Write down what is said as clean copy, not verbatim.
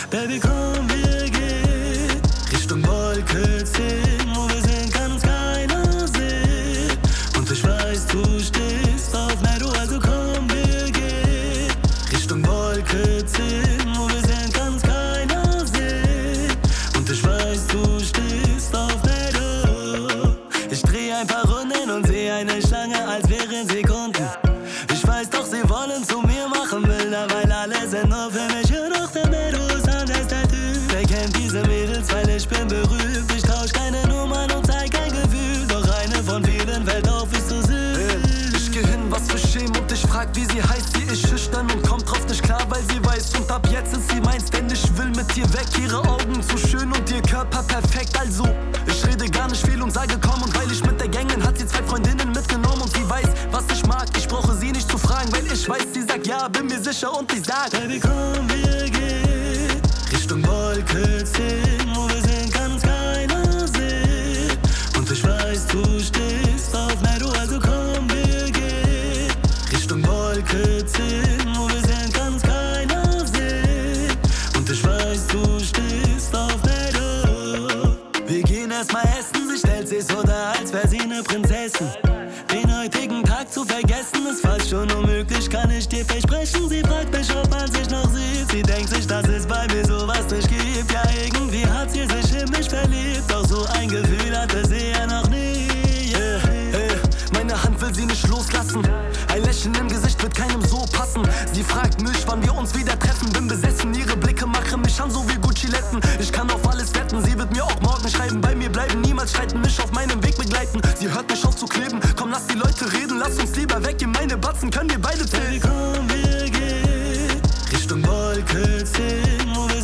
Baby, komm, wir gehen Richtung Wolke 10, wo wir sind, kann uns keiner sehen. Und ich weiß, du stehst auf Meadow, also komm, wir gehen Richtung Wolke 10, wo wir sind, kann uns keiner sehen. Und ich weiß, du stehst auf Meadow. Ich dreh ein paar Runden und seh eine Schlange, als wären Sekunden. Ich weiß doch, sie wollen zu mir machen Bilder, weil alle sind nur für mich. Und doch der Meadow ist anders, der Typ. Wer kennt diese Mädels, weil ich bin berühmt. Ich tausch keine Nummern und zeig kein Gefühl. Doch eine von vielen fällt auf, ist so süß. Ich geh hin, was für Schämen und ich frag, wie sie heißt. Sie ist schüchtern und kommt drauf nicht klar, weil sie weiß. Und ab jetzt ist sie meins, denn ich will mit ihr weg. Ihre Augen zu schön und ihr Körper perfekt. Also, ich rede gar nicht viel und sage komm. Und weil ich mit der Gang bin, hat sie 2 Freundinnen mitgenommen. Und sie weiß, was ich mag. Ich brauche sie nicht zu fragen, weil ich weiß, sie sagt ja, bin mir sicher und ich sag Baby, komm, wir gehen Richtung Wolke 10, wo wir sind, kann uns keiner sehen. Und ich weiß, du stehst auf Meadow, also komm, wir gehen Richtung Wolke 10, wo wir sind, kann uns keiner sehen. Und ich weiß, du stehst auf Meadow. Wir gehen erstmal essen, sie stellt sich so dar, als wär sie ne Prinzessin. Den heutigen Tag zu vergessen ist fast schon unmöglich, kann ich dir versprechen. Sie fragt mich, ob man sich noch sieht. Sie denkt sich, dass es bei mir sowas nicht gibt. Ja, irgendwie hat sie sich in mich verliebt. Doch so ein Gefühl hatte sie ja noch nie. Meine Hand will sie nicht loslassen. Ein Lächeln im Gesicht wird keinem so passen. Sie fragt mich, wann wir uns wieder treffen. Bin besessen, ihre Blicke machen mich an, so wie Gucci-Letten. Ich kann auf alles wetten, sie wird mir auch morgen schreiben. Bei mir bleiben, niemals streiten, mich auf meinem Weg begleiten. Sie hört mich auf zu kleben, komm, lass die Leute reden. Lass uns lieber weggehen, meine Batzen können wir beide zählen. Baby, komm, wir gehen Richtung Wolke 10, wo wir